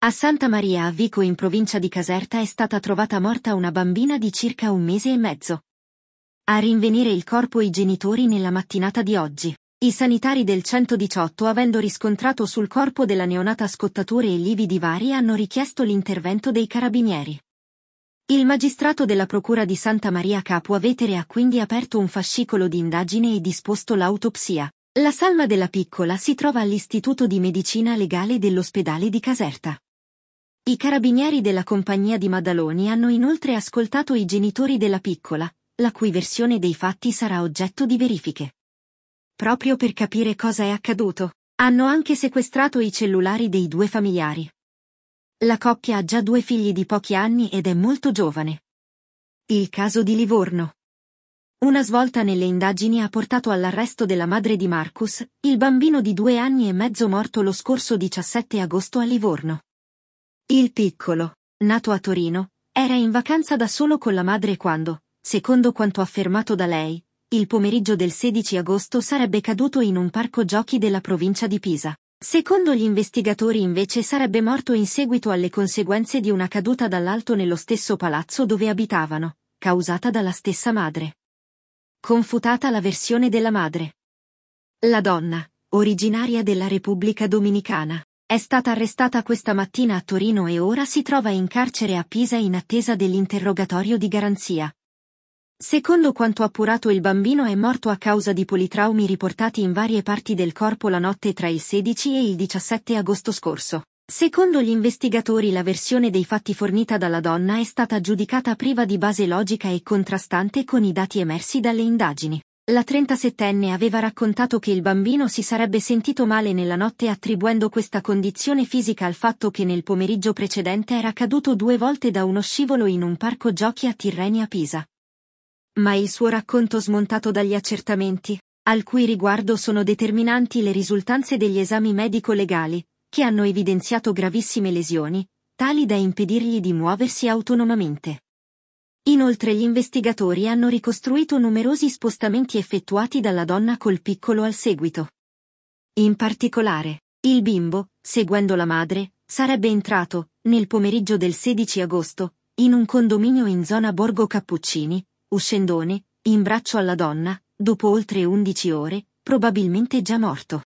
A Santa Maria a Vico in provincia di Caserta è stata trovata morta una bambina di circa 1 mese e mezzo. A rinvenire il corpo i genitori nella mattinata di oggi. I sanitari del 118, avendo riscontrato sul corpo della neonata scottature e lividi vari, hanno richiesto l'intervento dei carabinieri. Il magistrato della Procura di Santa Maria Capua Vetere ha quindi aperto un fascicolo di indagine e disposto l'autopsia. La salma della piccola si trova all'Istituto di Medicina Legale dell'ospedale di Caserta. I carabinieri della compagnia di Maddaloni hanno inoltre ascoltato i genitori della piccola, la cui versione dei fatti sarà oggetto di verifiche. Proprio per capire cosa è accaduto, hanno anche sequestrato i cellulari dei due familiari. La coppia ha già 2 figli di pochi anni ed è molto giovane. Il caso di Livorno. Una svolta nelle indagini ha portato all'arresto della madre di Marcus, il bambino di 2 anni e mezzo morto lo scorso 17 agosto a Livorno. Il piccolo, nato a Torino, era in vacanza da solo con la madre quando, secondo quanto affermato da lei, il pomeriggio del 16 agosto sarebbe caduto in un parco giochi della provincia di Pisa. Secondo gli investigatori invece sarebbe morto in seguito alle conseguenze di una caduta dall'alto nello stesso palazzo dove abitavano, causata dalla stessa madre. Confutata la versione della madre. La donna, originaria della Repubblica Dominicana, è stata arrestata questa mattina a Torino e ora si trova in carcere a Pisa in attesa dell'interrogatorio di garanzia. Secondo quanto appurato, il bambino è morto a causa di politraumi riportati in varie parti del corpo la notte tra il 16 e il 17 agosto scorso. Secondo gli investigatori, la versione dei fatti fornita dalla donna è stata giudicata priva di base logica e contrastante con i dati emersi dalle indagini. La 37enne aveva raccontato che il bambino si sarebbe sentito male nella notte, attribuendo questa condizione fisica al fatto che nel pomeriggio precedente era caduto 2 volte da uno scivolo in un parco giochi a Tirrenia a Pisa. Ma il suo racconto smontato dagli accertamenti, al cui riguardo sono determinanti le risultanze degli esami medico-legali, che hanno evidenziato gravissime lesioni, tali da impedirgli di muoversi autonomamente. Inoltre gli investigatori hanno ricostruito numerosi spostamenti effettuati dalla donna col piccolo al seguito. In particolare, il bimbo, seguendo la madre, sarebbe entrato, nel pomeriggio del 16 agosto, in un condominio in zona Borgo Cappuccini, uscendone, in braccio alla donna, dopo oltre 11 ore, probabilmente già morto.